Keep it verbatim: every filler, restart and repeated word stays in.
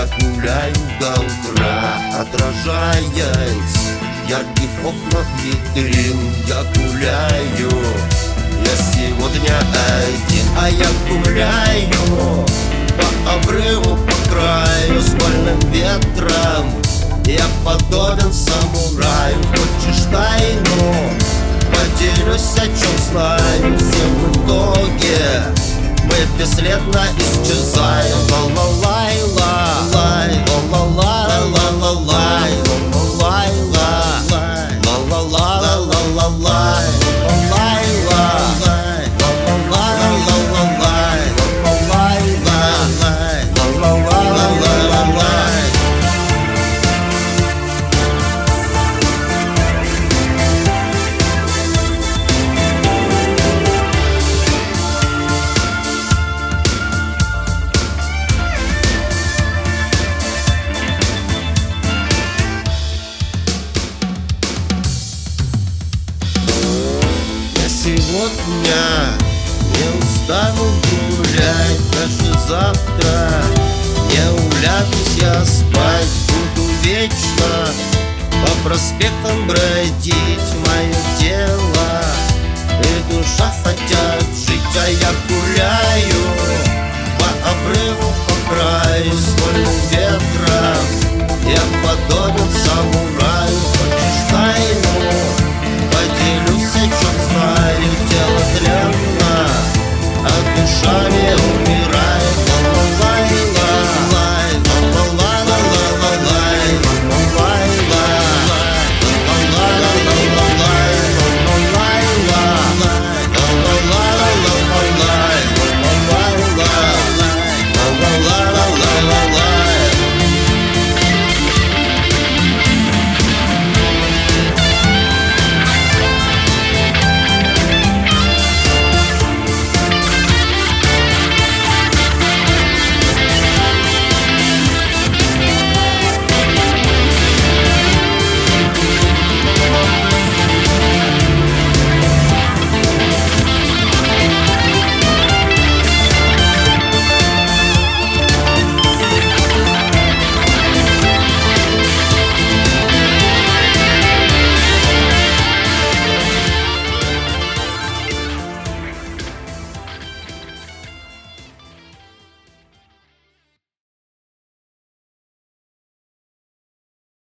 я гуляю до утра, отражаясь в ярких окнах витрин. Я гуляю, я сегодня один, а я гуляю по обрыву, по краю, с вольным ветром. Я подобен самураю. Хочешь тайну? Поделюсь, о чем знаю. Все в итоге мы бесследно исчезаем. Ла-ла-лай-ла, лай, ла-ла-ла-ла-ла-лай, ла-ла-лай-ла, ла-ла-ла-ла-ла-лай, ла-ла-лай-ла, ла-ла-ла-ла-ла-лай, ла-ла-лай-ла, ла-ла-ла-ла-ла-лай. Сегодня не устану гулять, даже завтра не улягусь я спать. Буду вечно по проспектам бродить, мое тело и душа хотят жить. А я гуляю по обрыву, по краю,